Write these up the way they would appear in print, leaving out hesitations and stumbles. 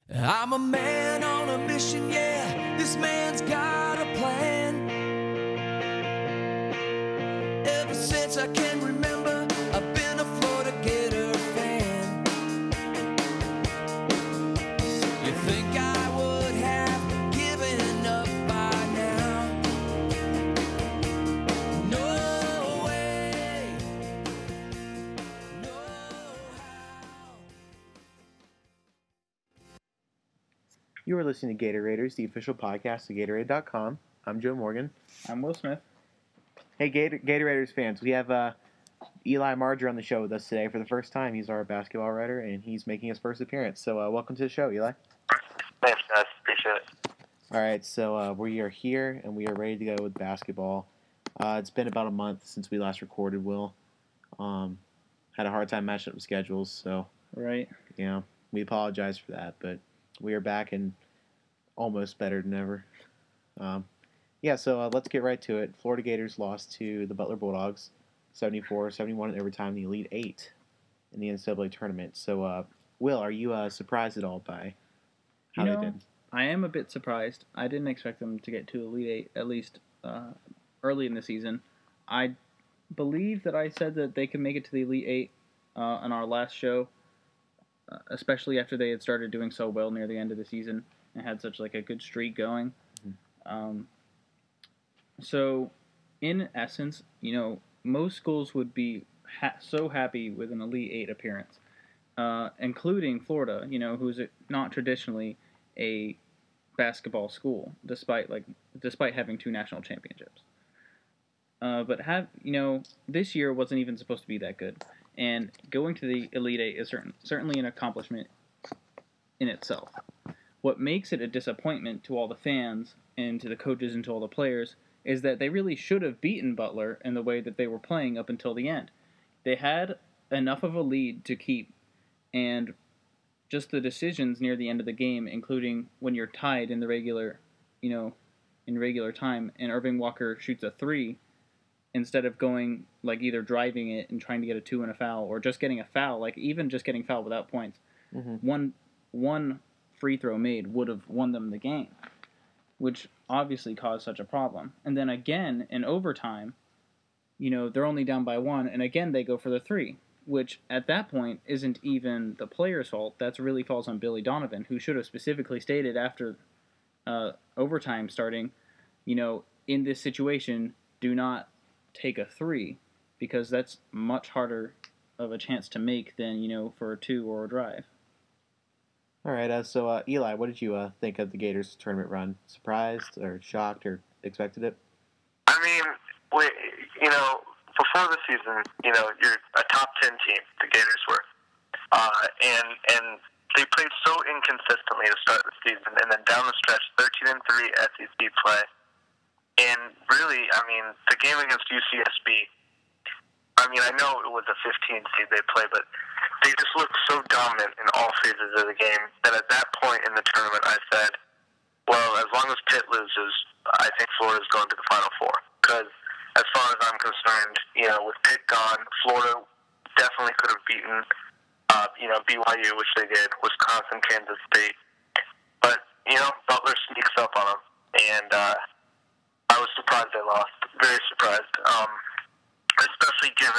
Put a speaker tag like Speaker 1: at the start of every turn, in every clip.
Speaker 1: I'm a man on a mission, yeah. This man's got a plan. Ever since I can remember, I've been a Florida Gator fan. You think I would have given up by now? No way. No how.
Speaker 2: You are listening to Gator Raiders, the official podcast of Gatorade.com. I'm Joe Morgan.
Speaker 3: I'm Will Smith.
Speaker 2: Hey, Gator Raiders fans, we have Eli Marger on the show with us today for the first time. He's our basketball writer, and he's making his first appearance. So welcome to the show, Eli.
Speaker 4: Thanks, guys. Appreciate it.
Speaker 2: All right, so we are here, and we are ready to go with basketball. It's been about a month since we last recorded, Will. Had a hard time matching up schedules, so
Speaker 3: Right.
Speaker 2: we apologize for that, but we are back and almost better than ever. So let's get right to it. Florida Gators lost to the Butler Bulldogs, 74-71 in overtime, the Elite Eight in the NCAA tournament. So, Will, are you surprised at all by how they did?
Speaker 3: I am a bit surprised. I didn't expect them to get to Elite Eight, at least early in the season. I believe that I said that they could make it to the Elite Eight on our last show, especially after they had started doing so well near the end of the season and had such like a good streak going. So, in essence, most schools would be so happy with an Elite Eight appearance, including Florida, who's not traditionally a basketball school, despite having two national championships. But this year wasn't even supposed to be that good, and going to the Elite Eight is certainly an accomplishment in itself. What makes it a disappointment to all the fans and to the coaches and to all the players is that they really should have beaten Butler in the way that they were playing up until the end. They had enough of a lead to keep, and just the decisions near the end of the game, including when you're tied in the regular time, and Irving Walker shoots a three, instead of going, like, either driving it and trying to get a two and a foul, or just getting a foul, like, even just getting fouled without points. One free throw made would have won them the game, which obviously caused such a problem. And then again, in overtime, they're only down by one, and again they go for the three, which at that point isn't even the player's fault. That really falls on Billy Donovan, who should have specifically stated after overtime starting, in this situation, do not take a three, because that's much harder of a chance to make than, for a two or a drive.
Speaker 2: All right, so Eli, what did you think of the Gators tournament run? Surprised or shocked or expected it?
Speaker 4: I mean, before the season, you're a top 10 team, the Gators were. And they played so inconsistently to start the season, and then down the stretch, 13-3 SEC play. And really, the game against UCSB, I know it was a 15 seed they played, but they just looked so dominant in all phases of the game that at that point in the tournament I said, well, as long as Pitt loses, I think Florida's going to the Final Four. Because as far as I'm concerned, with Pitt gone, Florida definitely could have beaten, BYU, which they did, Wisconsin, Kansas State. But, Butler sneaks up on them. And I was surprised they lost. Very surprised. Especially given,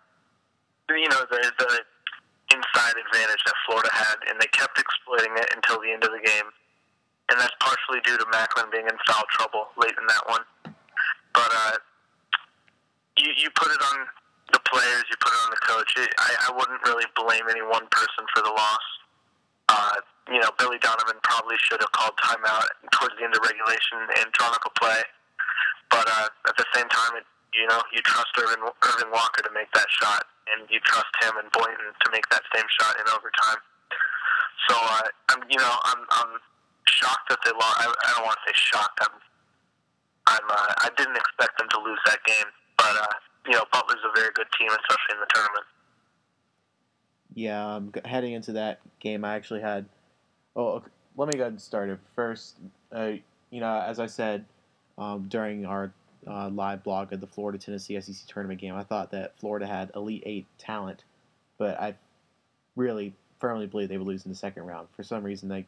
Speaker 4: the inside advantage that Florida had, and they kept exploiting it until the end of the game. And that's partially due to Macklin being in foul trouble late in that one. But you put it on the players, you put it on the coach. I wouldn't really blame any one person for the loss. Billy Donovan probably should have called timeout towards the end of regulation and drawn up a play. But at the same time, you trust Irving Walker to make that shot, and you trust him and Boynton to make that same shot in overtime. So I'm shocked that they lost. I don't want to say shocked. I didn't expect them to lose that game, but Butler's a very good team, especially in the tournament.
Speaker 2: Yeah, heading into that game, I actually had. Oh, let me go ahead and start it first. As I said during our live blog of the Florida-Tennessee SEC tournament game, I thought that Florida had Elite Eight talent, but I really firmly believe they would lose in the second round. For some reason,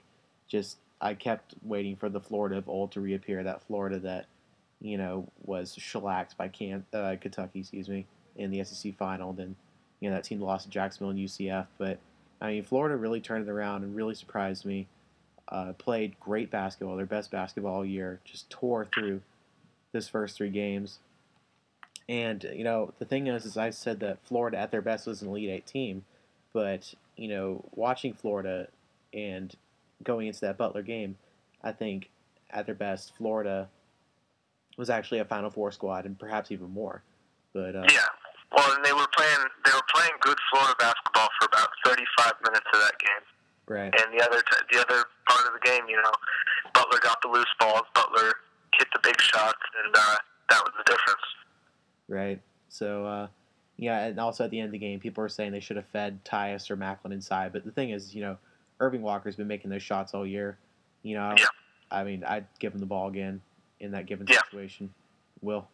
Speaker 2: just I kept waiting for the Florida of old to reappear. That Florida that was shellacked by Kentucky, in the SEC final. Then that team lost to Jacksonville and UCF. But I mean, Florida really turned it around and really surprised me. Played great basketball, their best basketball all year. Just tore through this first 3 games. And the thing is I said that Florida at their best was an Elite Eight team, but watching Florida and going into that Butler game, I think at their best Florida was actually a Final Four squad and perhaps even more. But
Speaker 4: yeah, well, and they were playing good Florida basketball for about 35 minutes of that game.
Speaker 2: Right.
Speaker 4: And the other part of the game, Butler got the loose balls. Butler hit the big shots, and that was the difference.
Speaker 2: Right. So, and also at the end of the game, people were saying they should have fed Tyus or Macklin inside. But the thing is, Irving Walker's been making those shots all year.
Speaker 4: Yeah.
Speaker 2: I mean, I'd give him the ball again in that given situation. Will?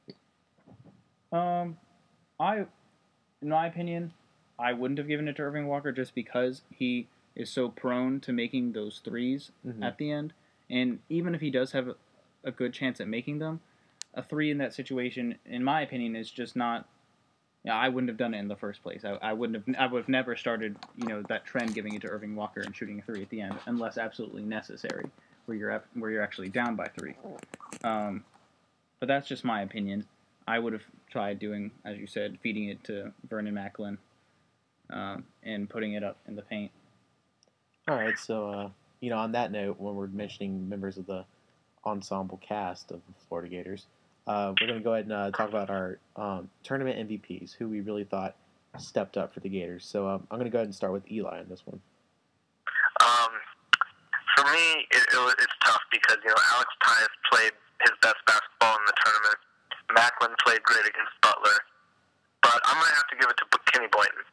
Speaker 3: In my opinion, I wouldn't have given it to Irving Walker just because he is so prone to making those threes at the end. And even if he does have a good chance at making them, a 3 in that situation, in my opinion, is just not. I wouldn't have done it in the first place. I would have never started that trend, giving it to Irving Walker and shooting a 3 at the end unless absolutely necessary, where you're actually down by 3. But that's just my opinion. I would have tried doing, as you said, feeding it to Vernon Macklin and putting it up in the paint.
Speaker 2: All right, so on that note, when we're mentioning members of the ensemble cast of the Florida Gators, we're going to go ahead and talk about our tournament MVPs, who we really thought stepped up for the Gators. So I'm going to go ahead and start with Eli on this one.
Speaker 4: For me, it's tough because Alex Tyus played his best basketball in the tournament. Macklin played great against Butler, but I'm going to have to give it to Kenny Boynton.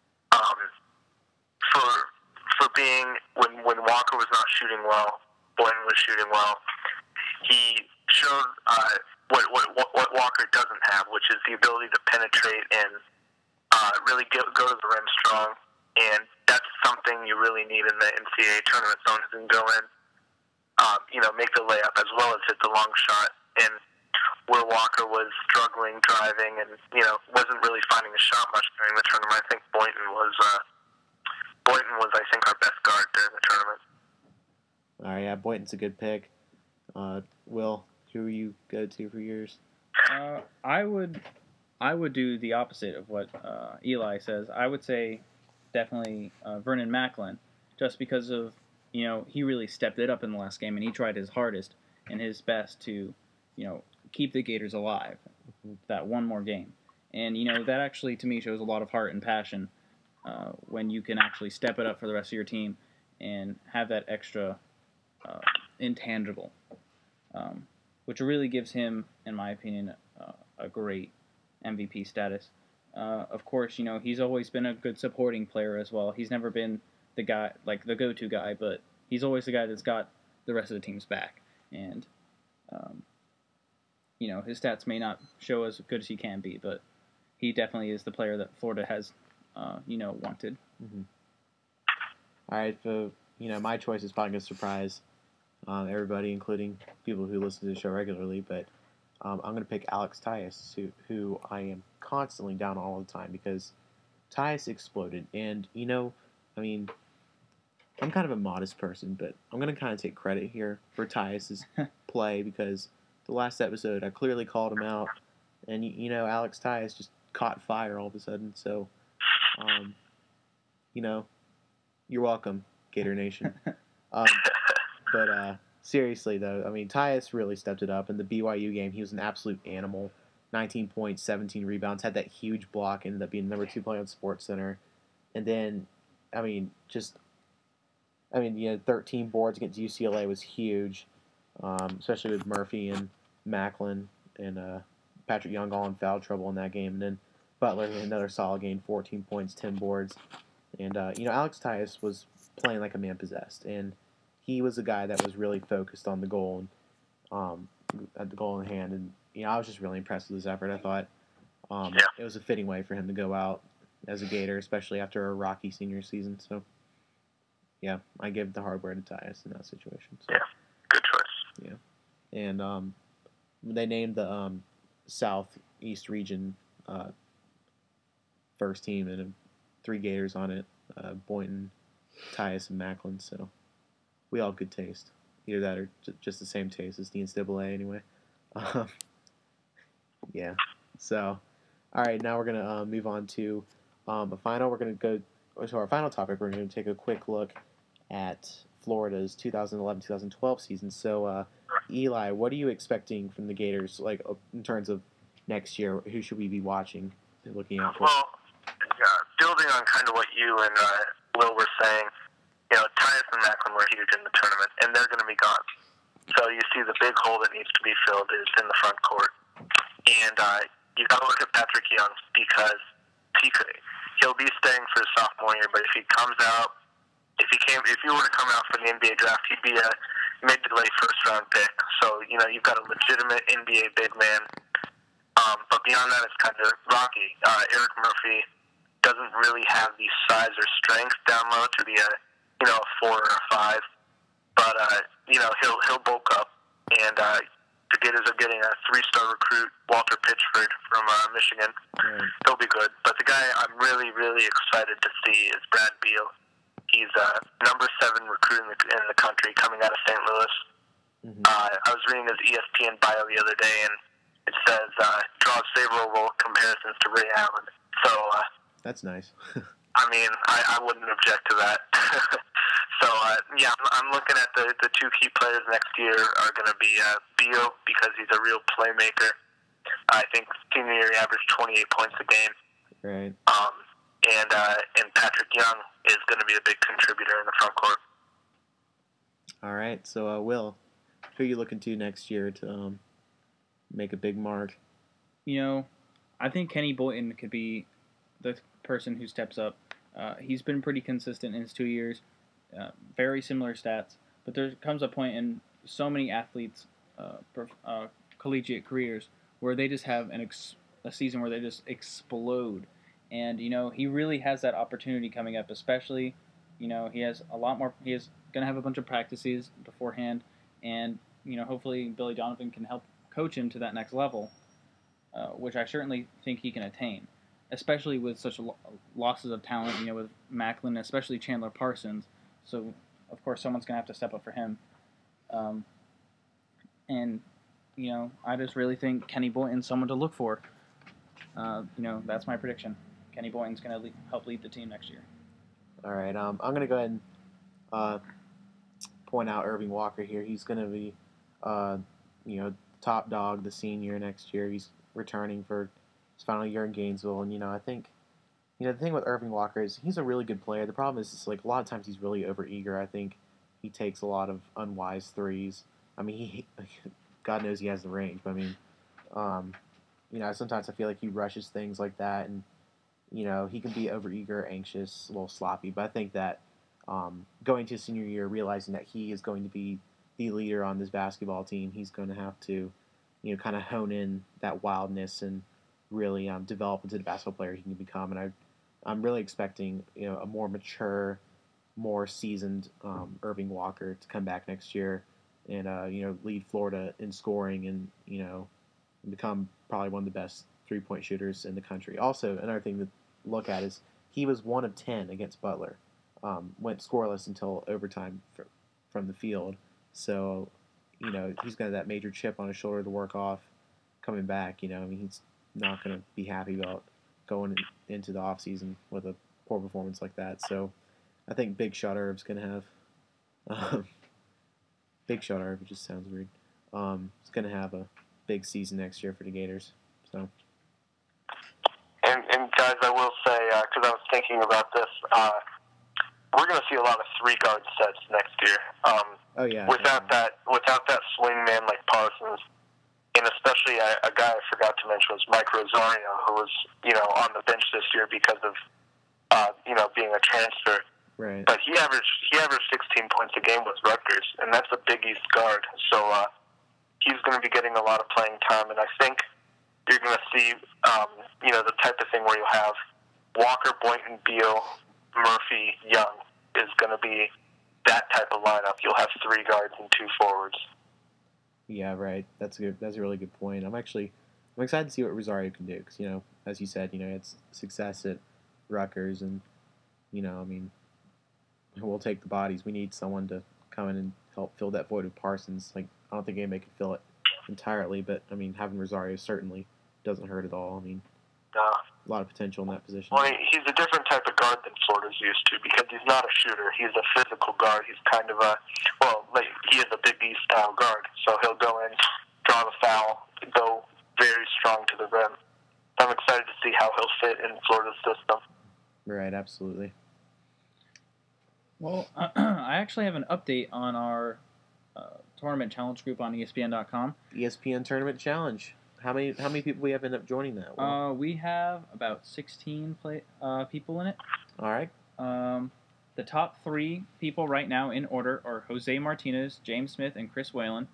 Speaker 4: For being when Walker was not shooting well, Boynton was shooting well. He showed what Walker doesn't have, which is the ability to penetrate and really go to the rim strong. And that's something you really need in the NCAA tournament zones, and go in, make the layup as well as hit the long shot. And where Walker was struggling driving and wasn't really finding a shot much during the tournament, I think Boynton was I think our best guard during the tournament.
Speaker 2: All right, yeah, Boynton's a good pick. Will, who you go to for yours?
Speaker 3: I would do the opposite of what Eli says. I would say definitely Vernon Macklin, just because of he really stepped it up in the last game and he tried his hardest and his best to keep the Gators alive that one more game. And that actually to me shows a lot of heart and passion when you can actually step it up for the rest of your team and have that extra intangible, which really gives him, in my opinion, a great MVP status. Of course, he's always been a good supporting player as well. He's never been the guy, like the go-to guy, but he's always the guy that's got the rest of the team's back. And, his stats may not show as good as he can be, but he definitely is the player that Florida has, wanted.
Speaker 2: Mm-hmm. All right, so, my choice is probably going to surprise everybody, including people who listen to the show regularly, but I'm going to pick Alex Tyus, who I am constantly down on all the time because Tyus exploded. And, I'm kind of a modest person, but I'm going to kind of take credit here for Tyus's play because the last episode I clearly called him out. And, Alex Tyus just caught fire all of a sudden. So, you're welcome, Gator Nation. But seriously, though, Tyus really stepped it up. In the BYU game, he was an absolute animal. 19 points, 17 rebounds, had that huge block, ended up being number 2 player on SportsCenter. And then, 13 boards against UCLA was huge, especially with Murphy and Macklin and Patrick Young all in foul trouble in that game. And then Butler had another solid game, 14 points, 10 boards. And, Alex Tyus was playing like a man possessed. And he was a guy that was really focused on the goal and at the goal in hand. And, I was just really impressed with his effort. I thought it was a fitting way for him to go out as a Gator, especially after a rocky senior season. So, Yeah, I give the hardware to Tyus in that situation. So.
Speaker 4: Yeah, good choice.
Speaker 2: And they named the Southeast region first team and 3 Gators on it: Boynton, Tyus, and Macklin. So we all have good taste. Either that or just the same taste as the NCAA anyway. Um, yeah. So, all right, now we're gonna move on to a final. We're gonna go to our final topic. We're gonna take a quick look at Florida's 2011-2012 season. So, Eli, what are you expecting from the Gators, like in terms of next year? Who should we be watching and looking out for?
Speaker 4: Well, building on kind of what you and Will were saying, Tyus and Macklin were huge in the tournament, and they're going to be gone. So you see the big hole that needs to be filled is in the front court. And you got to look at Patrick Young because he'll be staying for his sophomore year, but if he comes out, if he were to come out for the NBA draft, he'd be a mid to late first round pick. So, you've got a legitimate NBA big man. But beyond that, it's kind of rocky. Eric Murphy doesn't really have the size or strength down low to be a 4 or a 5. But, he'll bulk up. And the Gators are getting a 3-star recruit, Walter Pitchford from Michigan.
Speaker 2: Right.
Speaker 4: He'll be good. But the guy I'm really, really excited to see is Brad Beal. He's number 7 recruit in the country coming out of St. Louis.
Speaker 2: Mm-hmm.
Speaker 4: I was reading his ESPN bio the other day, and it says, draws favorable comparisons to Ray Allen. So,
Speaker 2: that's nice.
Speaker 4: I wouldn't object to that. So, I'm looking at the 2 key players next year are going to be Beal, because he's a real playmaker. I think senior year he averaged 28 points a game.
Speaker 2: Right.
Speaker 4: And Patrick Young is going to be a big contributor in the front court.
Speaker 2: All right. So, Will, who are you looking to next year to make a big mark?
Speaker 3: I think Kenny Boynton could be the person who steps up. He's been pretty consistent in his 2 years, very similar stats. But there comes a point in so many athletes' collegiate careers where they just have a season where they just explode. And, he really has that opportunity coming up, especially, he has a lot more. He is going to have a bunch of practices beforehand. And, hopefully Billy Donovan can help coach him to that next level, which I certainly think he can attain, especially with such losses of talent, with Macklin, especially Chandler Parsons. So, of course, someone's going to have to step up for him. And, I just really think Kenny Boynton's someone to look for. That's my prediction. Kenny Boynton's going to help lead the team next year.
Speaker 2: All right. I'm going to go ahead and point out Irving Walker here. He's going to be, top dog the senior next year. He's returning for his final year in Gainesville. And, I think, the thing with Irving Walker is he's a really good player. The problem is, a lot of times he's really overeager. I think he takes a lot of unwise threes. God knows he has the range, but sometimes I feel like he rushes things like that, and he can be overeager, anxious, a little sloppy. But I think that going to his senior year, realizing that he is going to be the leader on this basketball team, he's going to have to, kind of hone in that wildness and really develop into the basketball player he can become. And I'm really expecting, a more mature, more seasoned Irving Walker to come back next year and lead Florida in scoring and become probably one of the best 3-point shooters in the country. Also, another thing to look at is he was 1 of 10 against Butler, went scoreless until overtime from the field. So, he's going to have that major chip on his shoulder to work off coming back. He's not going to be happy about going into the offseason with a poor performance like that. So, I think Big Shot Irv's going to have Big Shot Irv, it just sounds weird. He's going to have a big season next year for the Gators. So.
Speaker 4: And guys, I will say, because I was thinking about this, we're going to see a lot of 3-guard sets next year.
Speaker 2: Oh yeah.
Speaker 4: Without that swing man like Parsons, and especially a guy I forgot to mention was Mike Rosario, who was on the bench this year because of being a transfer.
Speaker 2: Right.
Speaker 4: But he averaged 16 points a game with Rutgers, and that's a Big East guard. So he's going to be getting a lot of playing time, and I think you're going to see the type of thing where you have Walker, Boynton, Beal, Murphy, Young is going to be that type of lineup, you'll have 3 guards and 2 forwards.
Speaker 2: Yeah, right. That's good. That's a really good point. I'm excited to see what Rosario can do because, as you said, it's success at Rutgers, and I mean, we'll take the bodies. We need someone to come in and help fill that void with Parsons. Like, I don't think anybody can fill it entirely, but I mean, having Rosario certainly doesn't hurt at all. I mean, a lot of potential in that position.
Speaker 4: Well, he's a different type of guard than Florida's used to because he's not a shooter. He's a physical guard. He's kind of he is a Big E style guard. So he'll go in, draw the foul, go very strong to the rim. I'm excited to see how he'll fit in Florida's system.
Speaker 2: Right, absolutely.
Speaker 3: Well, I actually have an update on our tournament challenge group on ESPN.com.
Speaker 2: ESPN Tournament Challenge. How many people we have end up joining that? Will?
Speaker 3: We have about 16 people in it.
Speaker 2: All right.
Speaker 3: The top 3 people right now in order are Jose Martinez, James Smith, and Chris Whalen.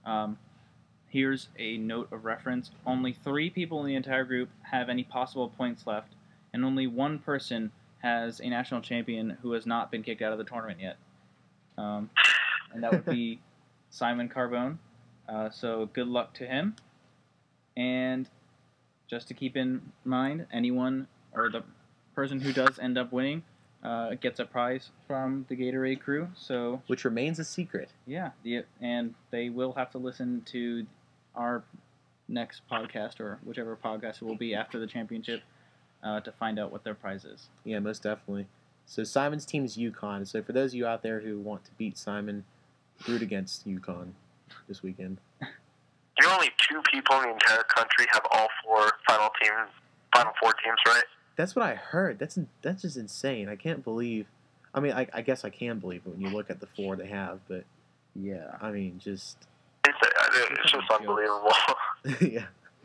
Speaker 3: Here's a note of reference. Only 3 people in the entire group have any possible points left, and only 1 person has a national champion who has not been kicked out of the tournament yet. And that would be Simon Carbone. So good luck to him. And just to keep in mind, anyone or the person who does end up winning gets a prize from the Gatorade crew. So,
Speaker 2: which remains a secret.
Speaker 3: Yeah, and they will have to listen to our next podcast or whichever podcast it will be after the championship to find out what their prize is.
Speaker 2: Yeah, most definitely. So Simon's team is UConn. So for those of you out there who want to beat Simon, root against UConn this weekend.
Speaker 4: Only 2 people in the entire country have all 4 Final Four teams, right?
Speaker 2: That's what I heard. That's just insane. I can't believe. I mean, I guess I can believe it when you look at the 4 they have, but
Speaker 3: yeah,
Speaker 2: I mean, just
Speaker 4: it's just unbelievable.
Speaker 2: Yeah.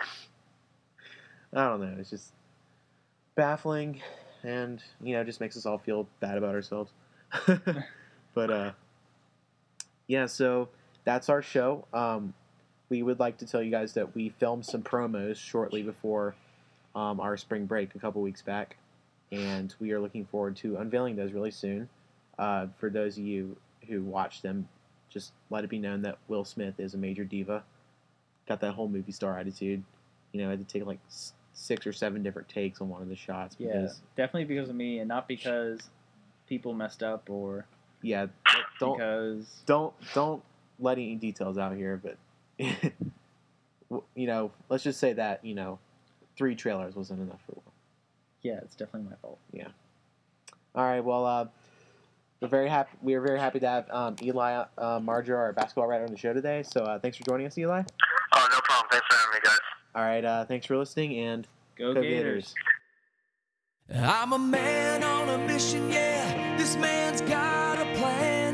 Speaker 2: I don't know. It's just baffling, and just makes us all feel bad about ourselves. But yeah. So that's our show. We would like to tell you guys that we filmed some promos shortly before our spring break a couple weeks back, and we are looking forward to unveiling those really soon. For those of you who watch them, just let it be known that Will Smith is a major diva. Got that whole movie star attitude. I had to take like 6 or 7 different takes on one of the shots.
Speaker 3: Yeah, definitely because of me, and not because people messed up or
Speaker 2: don't let any details out here, but. Let's just say that 3 trailers wasn't enough for Will.
Speaker 3: Yeah, it's definitely my fault.
Speaker 2: Yeah. All right. Well, we're very happy. We are very happy to have Eli Marger, our basketball writer, on the show today. So thanks for joining us, Eli.
Speaker 4: Oh, no problem. Thanks for having me, guys.
Speaker 2: All right. Thanks for listening, and
Speaker 3: go Gators.
Speaker 1: I'm a man on a mission, yeah. This man's got a plan.